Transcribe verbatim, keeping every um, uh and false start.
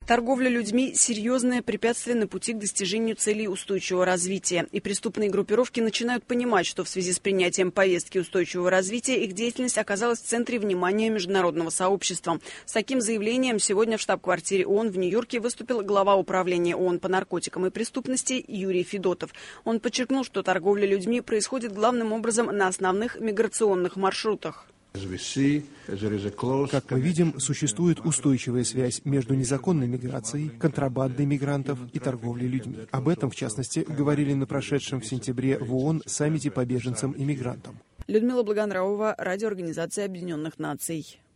Торговля людьми – серьезное препятствие на пути к достижению целей устойчивого развития. И преступные группировки начинают понимать, что в связи с принятием повестки устойчивого развития их деятельность оказалась в центре внимания международного сообщества. С таким заявлением сегодня в штаб-квартире ООН в Нью-Йорке выступил глава управления ООН по наркотикам и преступности Юрий Федотов. Он подчеркнул, что торговля людьми происходит главным образом на основных миграционных маршрутах. Как мы видим, существует устойчивая связь между незаконной миграцией, контрабандой мигрантов и торговлей людьми. Об этом, в частности, говорили на прошедшем в сентябре в ООН саммите по беженцам и мигрантам. Людмила Благонравова, Радиоорганизация Объединенных Наций.